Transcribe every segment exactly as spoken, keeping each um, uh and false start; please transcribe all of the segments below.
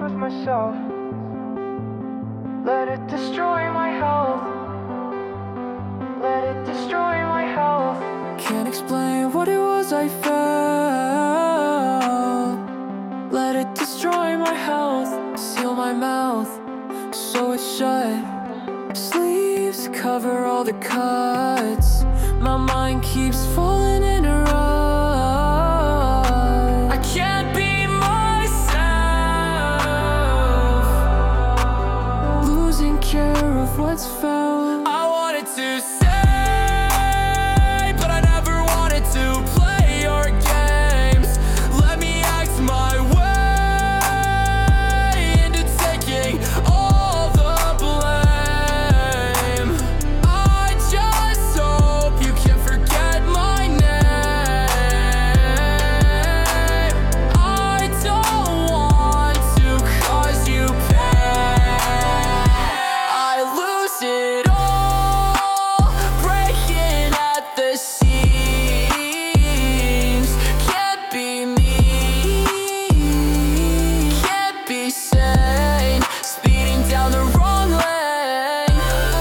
with myself. Let it destroy my health. Let it destroy my health. Can't explain what it was I felt. Let it destroy my health. Seal my mouth so it's shut. Sleeves cover all the cuts. My mind keeps falling in a rut. I can't be myself, losing care of what's felt. I wanted to say, but I never wanted to play your games. Let me act my way into taking all the blame. I just hope you can forget my name. I don't want to cause you pain. I lose it all, breaking at the seams. Can't be me, can't be sane, speeding down the wrong lane.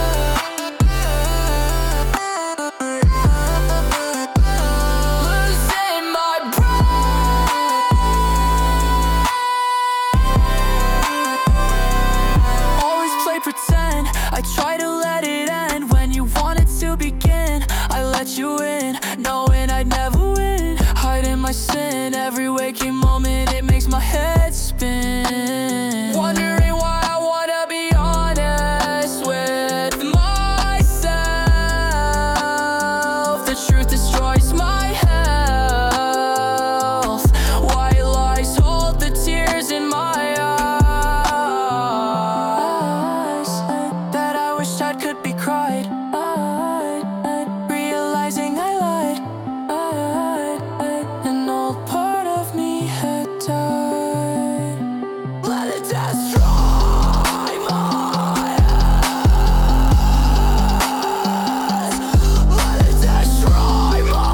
Losing my breath. Always play pretend. I try to let it end when you want it to begin. I let you in, knowing I'd never win. Hiding my sin, every waking moment it makes my head spin. Wondering why I wanna be honest with myself. The truth destroys my health. White lies hold the tears in my eyes that I wish I could be cried. Realizing I lied, an old part of me had died. Let it destroy my eyes. Let it destroy my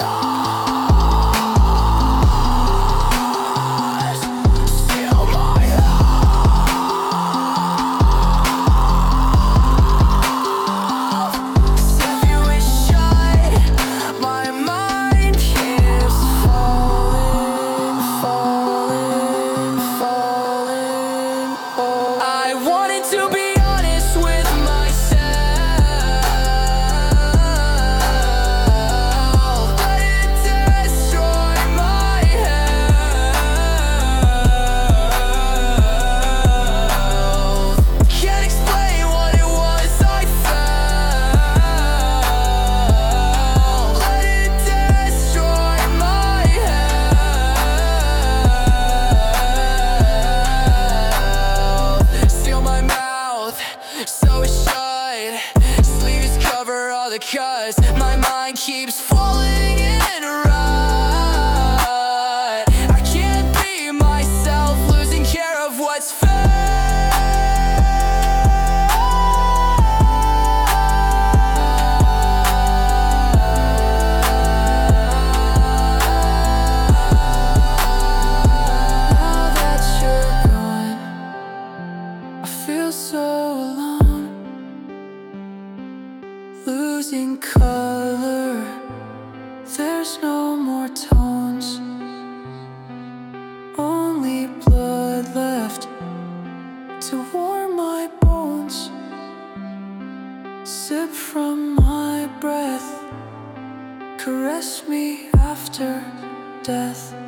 eyes. Seal my health. If you wish shut, my mind keeps falling, falling, falling. Oh. I wanted to be honest with myself. Let it destroy my health. Can't explain what it was I felt. Let it destroy my health. Seal my mouth so it's shut. Sleeves cover all the cuts. My mind keeps falling in a rut. I can't be myself, losing care of what's Now that you're gone, I feel so alone, losing color. There's no more tones, only blood left to warm my bones. Sip from my breath, caress me after death.